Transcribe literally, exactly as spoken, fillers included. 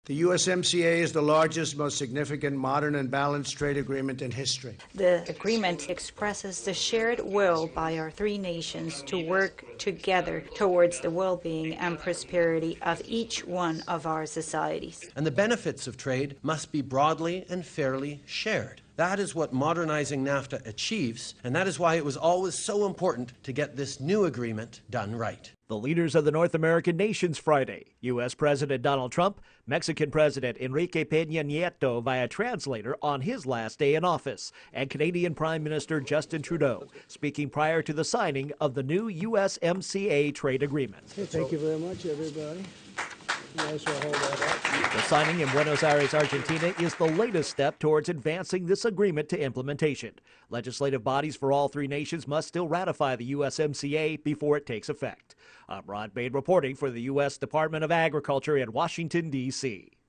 The U S M C A is the largest, most significant, modern, and balanced trade agreement in history. The agreement expresses the shared will by our three nations to work together towards the well-being and prosperity of each one of our societies. And the benefits of trade must be broadly and fairly shared. That is what modernizing NAFTA achieves, and that is why it was always so important to get this new agreement done right. The leaders of the North American nations Friday, U S President Donald Trump, Mexican President Enrique Peña Nieto via translator on his last day in office, and Canadian Prime Minister Justin Trudeau, speaking prior to the signing of the new U S M C A trade agreement. Hey, thank you very much, everybody. Nice to hold that up. The signing in Buenos Aires, Argentina is the latest step towards advancing this agreement to implementation. Legislative bodies for all three nations must still ratify the U S M C A before it takes effect. I'm Rod Bade reporting for the U S Department of Agriculture in Washington, D C